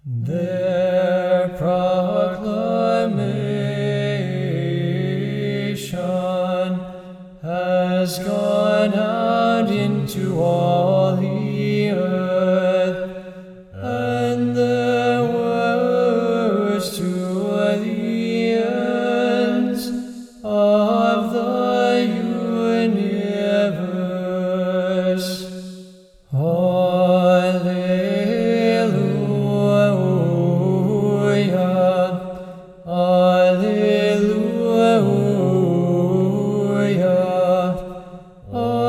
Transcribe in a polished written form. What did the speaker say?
Their proclamation has gone out into all the earth, and their words to the ends of the universe. Alleluia, Alleluia, Alleluia.